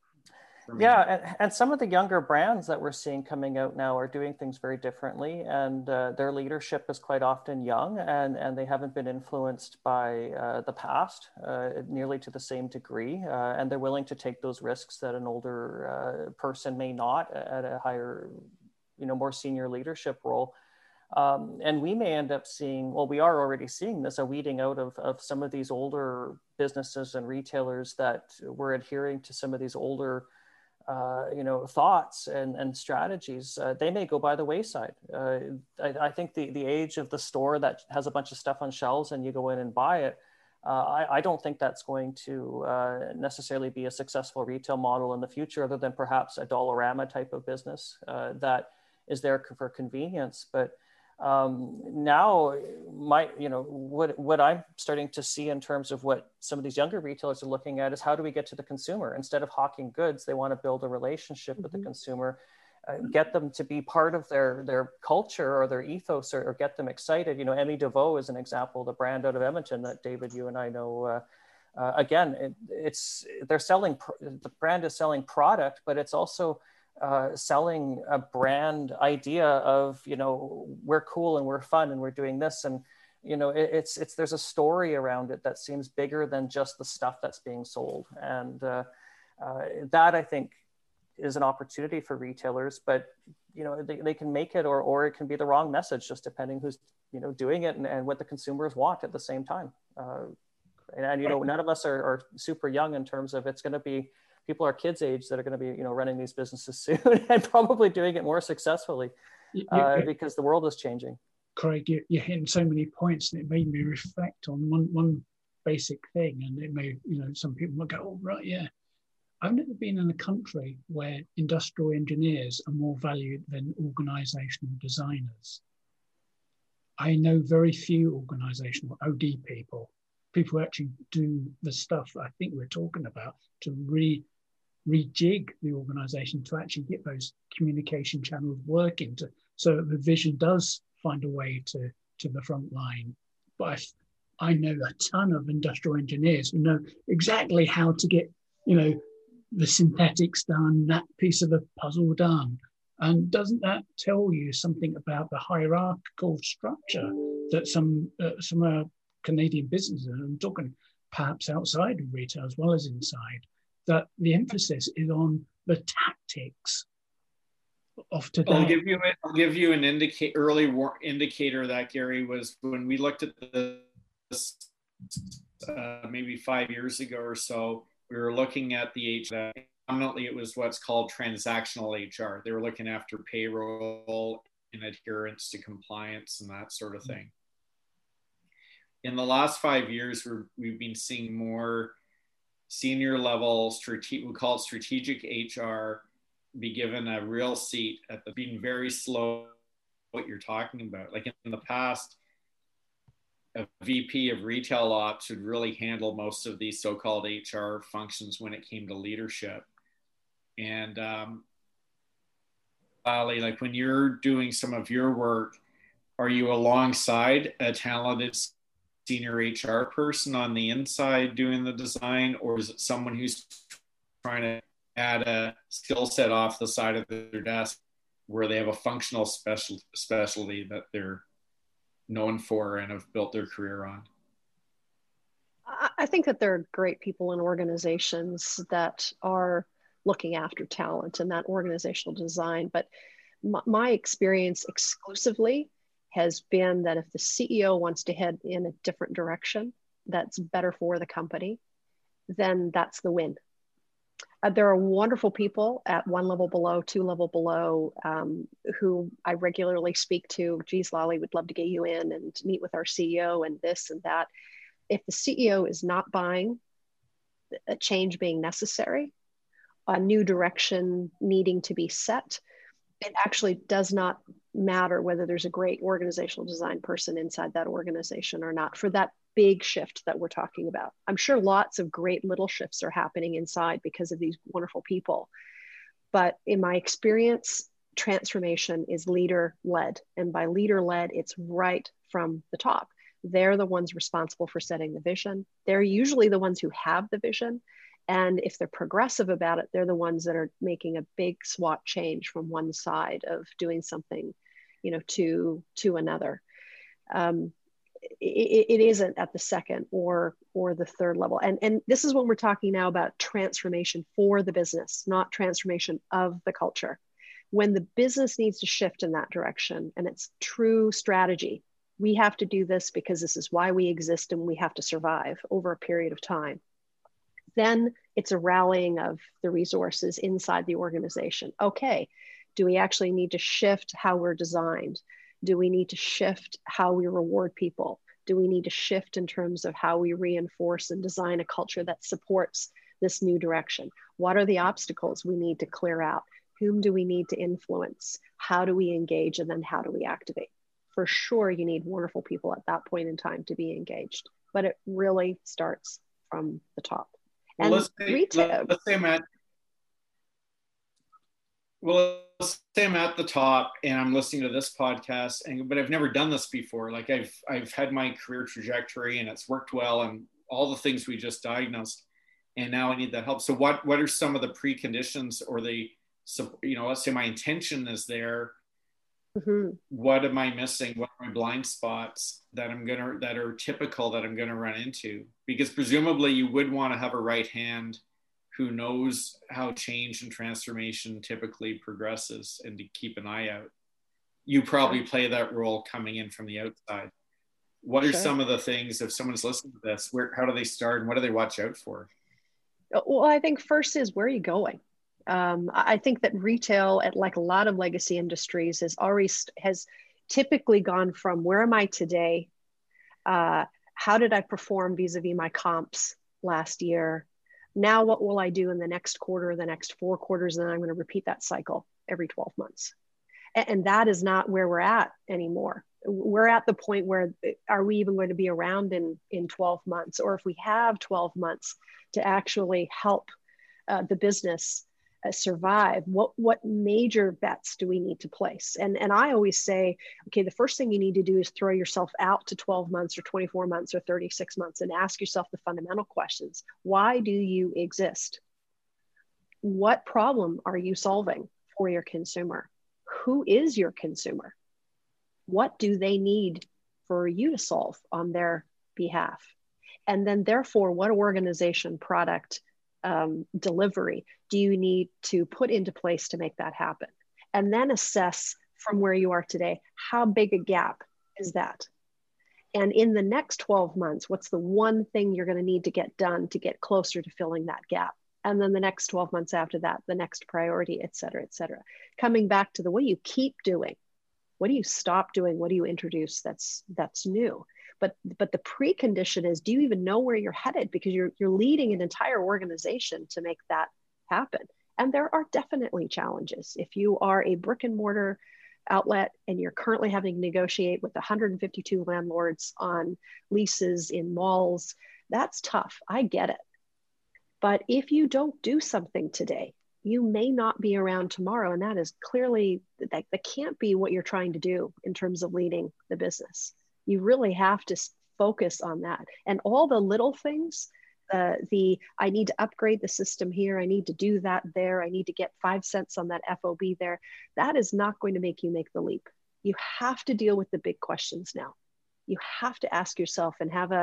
Yeah, and some of the younger brands that we're seeing coming out now are doing things very differently, and their leadership is quite often young, and they haven't been influenced by the past nearly to the same degree, and they're willing to take those risks that an older person may not at a higher, you know, more senior leadership role. And we may end up seeing, well, we are already seeing this, a weeding out of some of these older businesses and retailers that were adhering to some of these older you know, thoughts and strategies. They may go by the wayside. I think the age of the store that has a bunch of stuff on shelves and you go in and buy it, I don't think that's going to necessarily be a successful retail model in the future, other than perhaps a Dollarama type of business that is there for convenience. But now you know, what I'm starting to see in terms of what some of these younger retailers are looking at is, how do we get to the consumer? Instead of hawking goods, they want to build a relationship with the consumer, get them to be part of their culture or their ethos, or get them excited. You know, Emmy DeVoe is an example, the brand out of Edmonton that David, you and I know. Again, they're selling, the brand is selling product, but it's also selling a brand idea of, you know, we're cool and we're fun and we're doing this. And, you know, there's a story around it that seems bigger than just the stuff that's being sold. And that, I think, is an opportunity for retailers, but, you know, they can make it, or it can be the wrong message, just depending who's, you know, doing it and what the consumers want at the same time. And you know, none of us are super young in terms of, it's going to be, people are kids' age that are going to be, you know, running these businesses soon and probably doing it more successfully because the world is changing. Craig, you're hitting so many points, and it made me reflect on one basic thing. And it may, you know, some people might go, oh, right, yeah. I've never been in a country where industrial engineers are more valued than organizational designers. I know very few organizational OD people who actually do the stuff I think we're talking about to rejig the organization to actually get those communication channels working so that the vision does find a way to the front line. But I know a ton of industrial engineers who know exactly how to get, the synthetics done, that piece of the puzzle done. And doesn't that tell you something about the hierarchical structure that some Canadian businesses, and I'm talking perhaps outside of retail as well as inside, that the emphasis is on the tactics of today. I'll give you an early indicator that, Gary, was when we looked at this maybe 5 years ago or so. We were looking at the HR. Predominantly, it was what's called transactional HR. They were looking after payroll and adherence to compliance and that sort of thing. In the last 5 years, we've been seeing more senior level, we call it strategic HR, be given a real seat at being very slow. What you're talking about, like in the past, a VP of retail ops would really handle most of these so-called HR functions when it came to leadership. And Ali, like when you're doing some of your work, are you alongside a talented senior HR person on the inside doing the design, or is it someone who's trying to add a skill set off the side of their desk where they have a functional specialty that they're known for and have built their career on? I think that there are great people in organizations that are looking after talent and that organizational design. But my experience exclusively has been that if the CEO wants to head in a different direction that's better for the company, then that's the win. There are wonderful people at 1 level below, 2 level below, who I regularly speak to. Geez, Lolly, we'd love to get you in and meet with our CEO and this and that. If the CEO is not buying a change being necessary, a new direction needing to be set, it actually does not matter whether there's a great organizational design person inside that organization or not for that big shift that we're talking about. I'm sure lots of great little shifts are happening inside because of these wonderful people. But in my experience, transformation is leader-led. And by leader-led, it's right from the top. They're the ones responsible for setting the vision. They're usually the ones who have the vision. And if they're progressive about it, they're the ones that are making a big SWOT change from one side of doing something, to another. It isn't at the second or the third level. And this is when we're talking now about transformation for the business, not transformation of the culture. When the business needs to shift in that direction and it's true strategy, we have to do this because this is why we exist and we have to survive over a period of time. Then it's a rallying of the resources inside the organization. Okay, do we actually need to shift how we're designed? Do we need to shift how we reward people? Do we need to shift in terms of how we reinforce and design a culture that supports this new direction? What are the obstacles we need to clear out? Whom do we need to influence? How do we engage? And then how do we activate? For sure, you need wonderful people at that point in time to be engaged, but it really starts from the top. And let's say I'm at the top and I'm listening to this podcast, but I've never done this before. Like I've had my career trajectory and it's worked well and all the things we just diagnosed, and now I need that help. So what are some of the preconditions or let's say my intention is there. Mm-hmm. What am I missing? What are my blind spots that are typical that I'm gonna run into? Because presumably you would want to have a right hand who knows how change and transformation typically progresses and to keep an eye out. You probably play that role coming in from the outside. What are some of the things, if someone's listening to this, how do they start and what do they watch out for? Well, I think first is, where are you going? I think that retail, like a lot of legacy industries, has typically gone from where am I today? How did I perform vis-a-vis my comps last year? Now, what will I do in the next quarter, the next 4 quarters? And then I'm going to repeat that cycle every 12 months. And that is not where we're at anymore. We're at the point where, are we even going to be around in 12 months? Or if we have 12 months to actually help the business survive, what major bets do we need to place? And I always say, okay, the first thing you need to do is throw yourself out to 12 months or 24 months or 36 months and ask yourself the fundamental questions. Why do you exist? What problem are you solving for your consumer? Who is your consumer? What do they need for you to solve on their behalf? And then therefore, what organization, product, delivery do you need to put into place to make that happen? And then assess from where you are today, how big a gap is that? And in the next 12 months, what's the one thing you're going to need to get done to get closer to filling that gap? And then the next 12 months after that, the next priority, et cetera, et cetera. Coming back to the what do you keep doing? What do you stop doing? What do you introduce that's new? But the precondition is, do you even know where you're headed? Because you're leading an entire organization to make that happen. And there are definitely challenges. If you are a brick and mortar outlet and you're currently having to negotiate with 152 landlords on leases in malls, that's tough. I get it. But if you don't do something today, you may not be around tomorrow. And that is clearly, that can't be what you're trying to do in terms of leading the business. You really have to focus on that. And all the little things, I need to upgrade the system here, I need to do that there, I need to get 5 cents on that FOB there, that is not going to make you make the leap. You have to deal with the big questions now. You have to ask yourself and have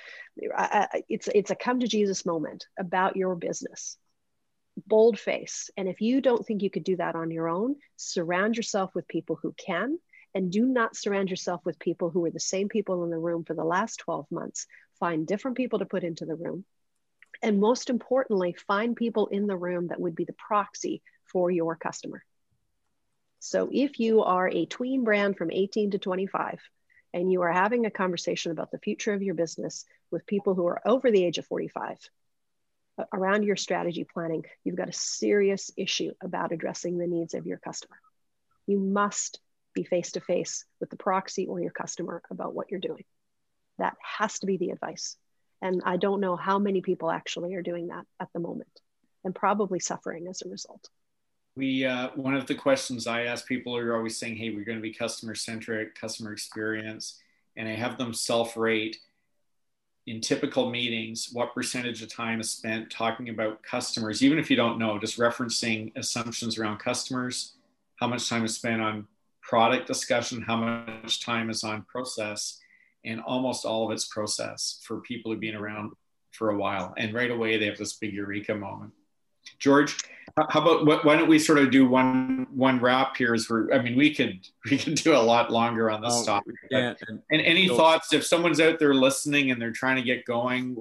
it's a come to Jesus moment about your business. Bold face. And if you don't think you could do that on your own, surround yourself with people who can. And do not surround yourself with people who are the same people in the room for the last 12 months. Find different people to put into the room. And most importantly, find people in the room that would be the proxy for your customer. So if you are a tween brand from 18 to 25, and you are having a conversation about the future of your business with people who are over the age of 45, around your strategy planning, you've got a serious issue about addressing the needs of your customer. You must be face-to-face with the proxy or your customer about what you're doing. That has to be the advice. And I don't know how many people actually are doing that at the moment, and probably suffering as a result. One of the questions I ask people are always saying, hey, we're going to be customer-centric, customer experience, and I have them self-rate in typical meetings, what percentage of time is spent talking about customers, even if you don't know, just referencing assumptions around customers, how much time is spent on product discussion, how much time is on process, and almost all of it's process for people who've been around for a while. And right away, they have this big eureka moment. George, how about why don't we sort of do one wrap here? We could do a lot longer on this topic. Yeah. And any thoughts, if someone's out there listening and they're trying to get going,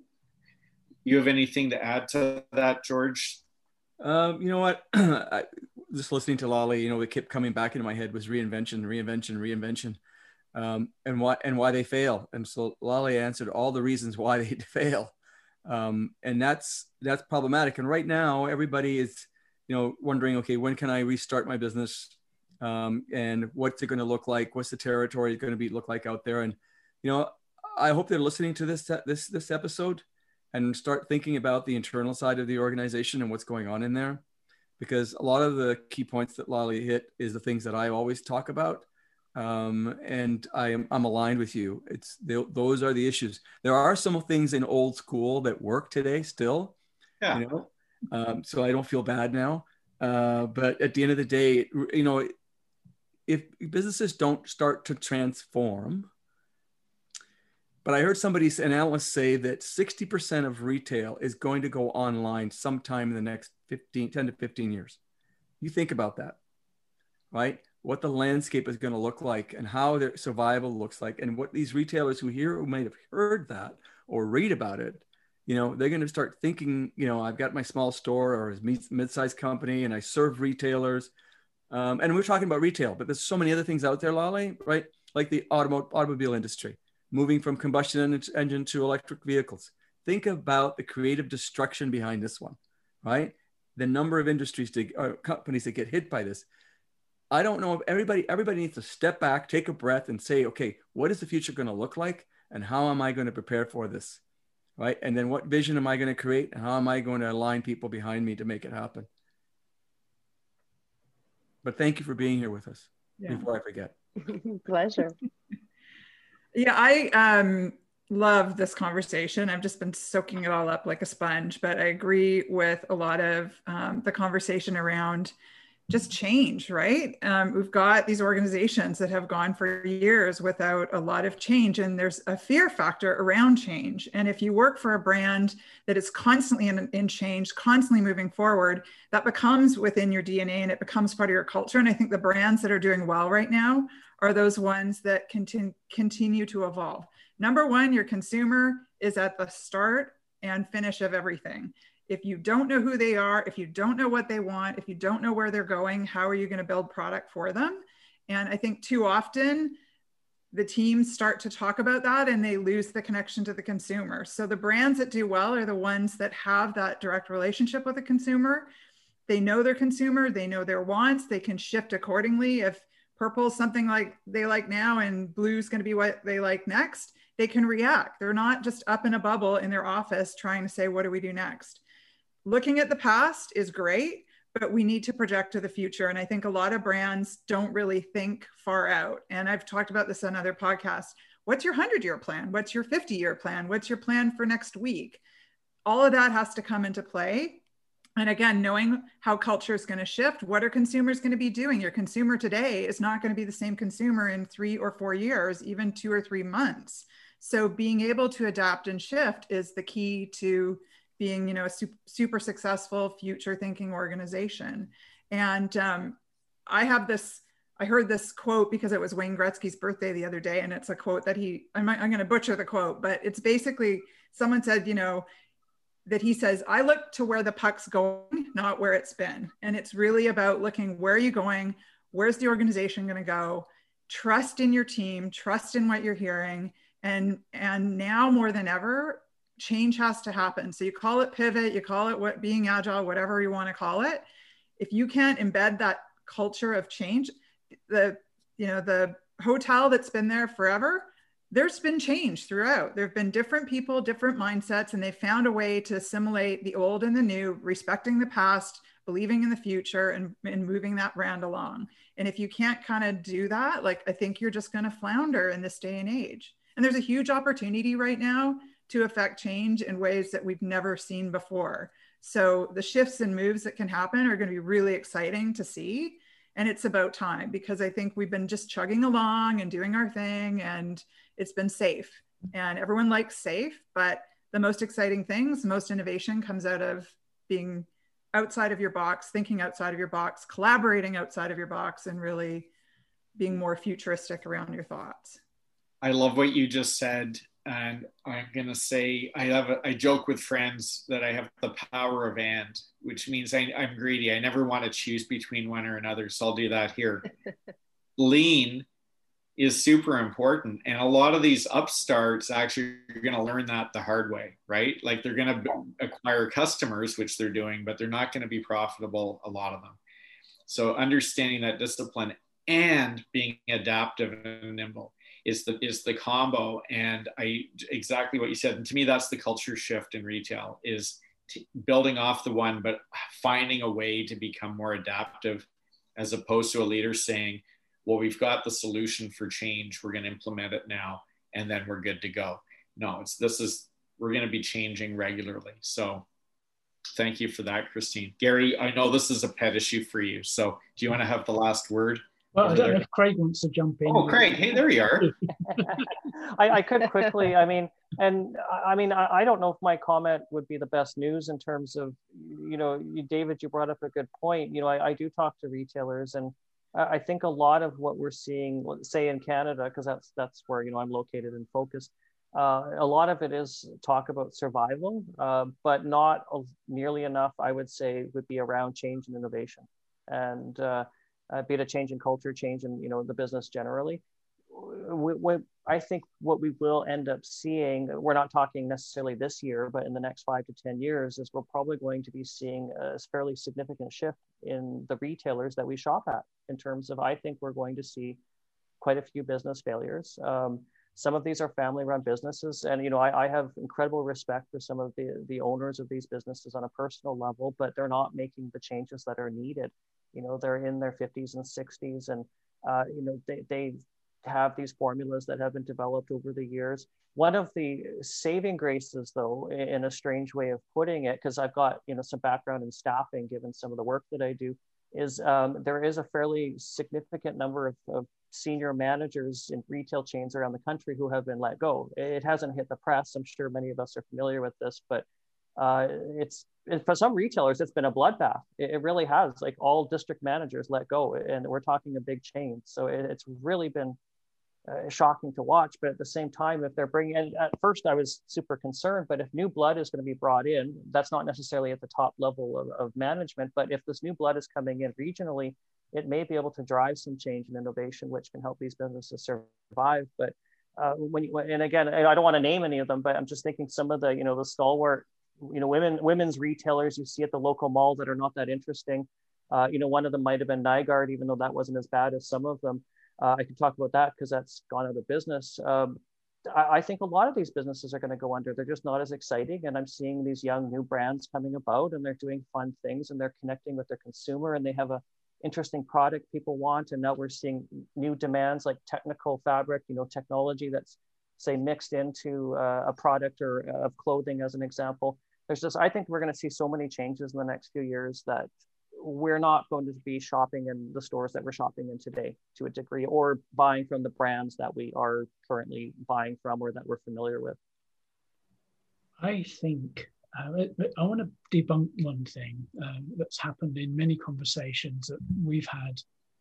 you have anything to add to that, George? You know what? Just listening to Lolly, what kept coming back into my head was reinvention, and why they fail. And so Lolly answered all the reasons why they fail. And that's problematic. And right now, everybody is, wondering, okay, when can I restart my business? And what's it going to look like? What's the territory going to look like out there? And, I hope they're listening to this episode and start thinking about the internal side of the organization and what's going on in there. Because a lot of the key points that Lolly hit is the things that I always talk about. And I'm aligned with you. Those are the issues. There are some things in old school that work today still, so I don't feel bad now. But at the end of the day, if businesses don't start to transform, but I heard an analyst say that 60% of retail is going to go online sometime in the next 10 to 15 years. You think about that, right? What the landscape is going to look like and how their survival looks like, and what these retailers who might have heard that or read about it, they're going to start thinking, I've got my small store or a mid-sized company and I serve retailers. And we're talking about retail, but there's so many other things out there, Lolly, right? Like the automobile industry, moving from combustion engine to electric vehicles. think about the creative destruction behind this one, right? The number of industries or companies that get hit by this. I don't know if everybody needs to step back, take a breath and say, okay, what is the future going to look like? And how am I going to prepare for this? Right. And then what vision am I going to create? And how am I going to align people behind me to make it happen? But thank you for being here with us. Yeah. Before I forget. Pleasure. Yeah, I love this conversation. I've just been soaking it all up like a sponge, but I agree with a lot of the conversation around just change, right? We've got these organizations that have gone for years without a lot of change, and there's a fear factor around change. And if you work for a brand that is constantly in change, constantly moving forward, that becomes within your DNA and it becomes part of your culture. And I think the brands that are doing well right now are those ones that continue to evolve. Number one, your consumer is at the start and finish of everything. If you don't know who they are, if you don't know what they want, if you don't know where they're going, how are you going to build product for them? And I think too often the teams start to talk about that and they lose the connection to the consumer. So the brands that do well are the ones that have that direct relationship with the consumer. They know their consumer, they know their wants, they can shift accordingly. If purple is something like they like now and blue is going to be what they like next, they can react. They're not just up in a bubble in their office trying to say, what do we do next? Looking at the past is great, but we need to project to the future. And I think a lot of brands don't really think far out. And I've talked about this on other podcasts. What's your 100-year plan? What's your 50-year plan? What's your plan for next week? All of that has to come into play. And again, knowing how culture is going to shift, what are consumers going to be doing? Your consumer today is not going to be the same consumer in 3 or 4 years, even 2 or 3 months. So being able to adapt and shift is the key to being, a super successful, future thinking organization. And I heard this quote because it was Wayne Gretzky's birthday the other day. And it's a quote that I'm going to butcher the quote, but it's basically someone said, that he says, I look to where the puck's going, not where it's been. And it's really about looking, where are you going? Where's the organization going to go? Trust in your team, trust in what you're hearing. And now more than ever, change has to happen. So you call it pivot, you call it being agile, whatever you want to call it. If you can't embed that culture of change, the hotel that's been there forever, there's been change throughout. There have been different people, different mindsets, and they found a way to assimilate the old and the new, respecting the past, believing in the future, and moving that brand along. And if you can't kind of do that, I think you're just going to flounder in this day and age. And there's a huge opportunity right now to affect change in ways that we've never seen before. So the shifts and moves that can happen are going to be really exciting to see. And it's about time, because I think we've been just chugging along and doing our thing, and it's been safe. And everyone likes safe, but the most exciting things, most innovation comes out of being outside of your box, thinking outside of your box, collaborating outside of your box, and really being more futuristic around your thoughts. I love what you just said. And I'm going to say, I joke with friends that I have the power of and, which means I'm greedy. I never want to choose between one or another. So I'll do that here. Lean is super important. And a lot of these upstarts actually are going to learn that the hard way, right? Like they're going to acquire customers, which they're doing, but they're not going to be profitable, a lot of them. So understanding that discipline and being adaptive and nimble is the combo. And exactly what you said. And to me, that's the culture shift in retail, is building off the one, but finding a way to become more adaptive, as opposed to a leader saying, well, we've got the solution for change, we're going to implement it now, and then we're good to go. No, we're going to be changing regularly. So thank you for that, Christine. Gary, I know this is a pet issue for you. So do you want to have the last word? Well, I don't know if Craig wants to jump in. Oh, Craig, hey, there you are. I could quickly, I don't know if my comment would be the best news in terms of, David, you brought up a good point. I do talk to retailers, and I think a lot of what we're seeing, say in Canada, because that's where, I'm located and focused, a lot of it is talk about survival, but not nearly enough, I would say, would be around change and innovation. And be it a change in culture, change in the business generally. I think what we will end up seeing, we're not talking necessarily this year, but in the next 5 to 10 years, is we're probably going to be seeing a fairly significant shift in the retailers that we shop at, in terms of, I think we're going to see quite a few business failures. Some of these are family-run businesses, and I have incredible respect for some of the owners of these businesses on a personal level, but they're not making the changes that are needed. They're in their 50s and 60s, and they have these formulas that have been developed over the years. One of the saving graces, though, in a strange way of putting it, because I've got some background in staffing, given some of the work that I do, is there is a fairly significant number of senior managers in retail chains around the country who have been let go. It hasn't hit the press. I'm sure many of us are familiar with this, but it's for some retailers, it's been a bloodbath. It really has. Like, all district managers let go, and we're talking a big chain. So it's really been shocking to watch. But at the same time, if they're bringing in, at first I was super concerned, but if new blood is going to be brought in, that's not necessarily at the top level of management, but if this new blood is coming in regionally, it may be able to drive some change and innovation, which can help these businesses survive. But and again, I don't want to name any of them, but I'm just thinking some of the, the stalwart, women's retailers you see at the local mall that are not that interesting. One of them might have been Nygaard, even though that wasn't as bad as some of them. I can talk about that because that's gone out of business. I think a lot of these businesses are going to go under. They're just not as exciting. And I'm seeing these young new brands coming about, and they're doing fun things, and they're connecting with their consumer, and they have a interesting product people want. And now we're seeing new demands like technical fabric, technology that's, say, mixed into a product or of clothing, as an example. I think we're going to see so many changes in the next few years that we're not going to be shopping in the stores that we're shopping in today to a degree, or buying from the brands that we are currently buying from or that we're familiar with. I think I want to debunk one thing that's happened in many conversations that we've had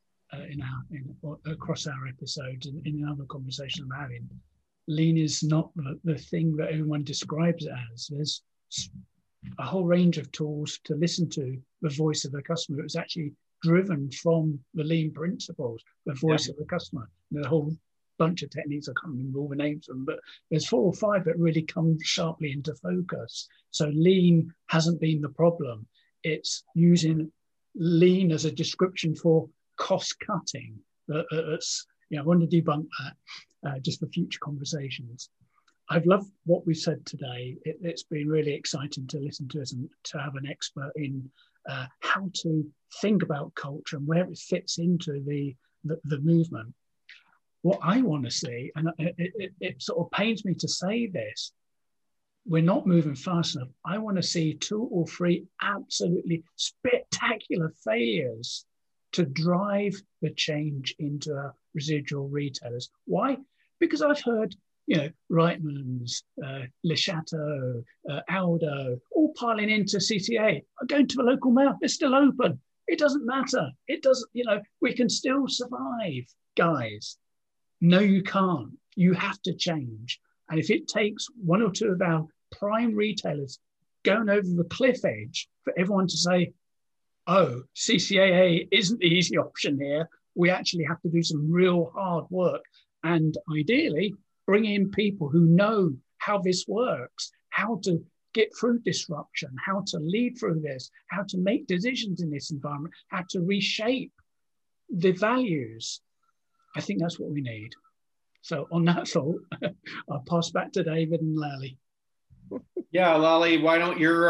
across our episodes and in other conversations I'm having. Lean is not the thing that everyone describes it as. There's a whole range of tools to listen to the voice of the customer. It was actually driven from the Lean principles, the voice of the customer. There's a whole bunch of techniques, I can't remember all the names of them, but there's 4 or 5 that really come sharply into focus. So Lean hasn't been the problem. It's using Lean as a description for cost cutting. I want to debunk that just for future conversations. I've loved what we said today. It's been really exciting to listen to us and to have an expert in how to think about culture and where it fits into the movement. What I want to see, and it sort of pains me to say this, we're not moving fast enough. I want to see 2 or 3 absolutely spectacular failures to drive the change into residual retailers. Why? Because I've heard Reitmans, Le Chateau, Aldo, all piling into CCA. I'm going to the local mail. They're still open. It doesn't matter. It doesn't, we can still survive, guys. No, you can't. You have to change. And if it takes 1 or 2 of our prime retailers going over the cliff edge for everyone to say, oh, CCAA isn't the easy option here. We actually have to do some real hard work. And ideally, bring in people who know how this works, how to get through disruption, how to lead through this, how to make decisions in this environment, how to reshape the values. I think that's what we need. So on that thought, I'll pass back to David and Lally. Yeah, Lally, why don't you're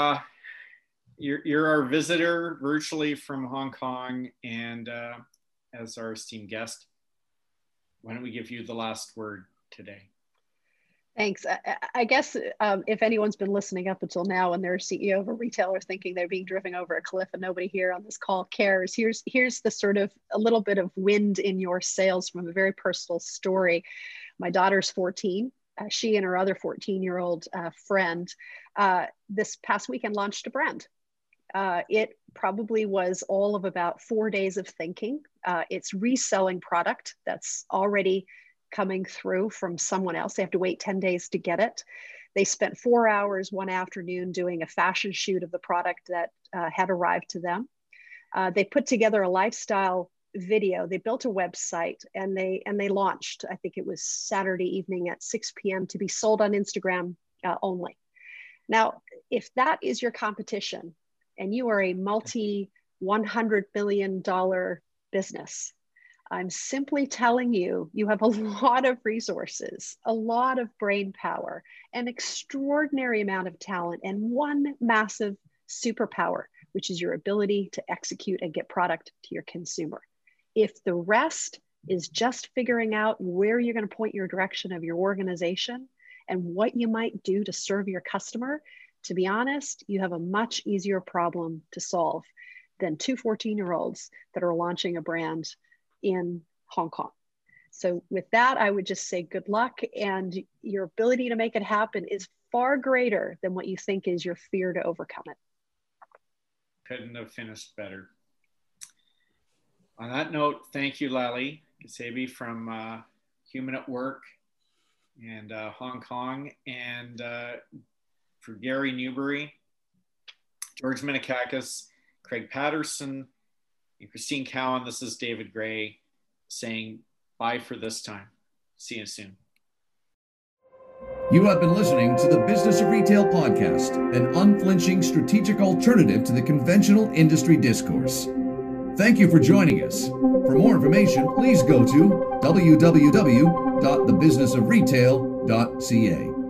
our visitor virtually from Hong Kong, and as our esteemed guest, why don't we give you the last word today? Thanks. I guess if anyone's been listening up until now and they're a CEO of a retailer thinking they're being driven over a cliff and nobody here on this call cares, here's the sort of a little bit of wind in your sails from a very personal story. My daughter's 14. She and her other 14-year-old friend this past weekend launched a brand. It probably was all of about 4 days of thinking. It's reselling product that's already coming through from someone else. They have to wait 10 days to get it. They spent 4 hours one afternoon doing a fashion shoot of the product that had arrived to them. They put together a lifestyle video. They built a website and they launched, I think it was Saturday evening at 6 p.m. to be sold on Instagram only. Now, if that is your competition and you are a multi-$100 million business, I'm simply telling you, you have a lot of resources, a lot of brain power, an extraordinary amount of talent, and one massive superpower, which is your ability to execute and get product to your consumer. If the rest is just figuring out where you're going to point your direction of your organization and what you might do to serve your customer, to be honest, you have a much easier problem to solve than two 14-year-olds that are launching a brand in Hong Kong. So with that, I would just say good luck, and your ability to make it happen is far greater than what you think is your fear to overcome it. Couldn't have finished better. On that note, thank you, Lally Gacebi from Human at Work and Hong Kong, and for Gary Newbury, George Minikakis, Craig Patterson, and Christine Cowan. This is David Gray saying bye for this time. See you soon. You have been listening to the Business of Retail podcast, an unflinching strategic alternative to the conventional industry discourse. Thank you for joining us. For more information, please go to www.thebusinessofretail.ca.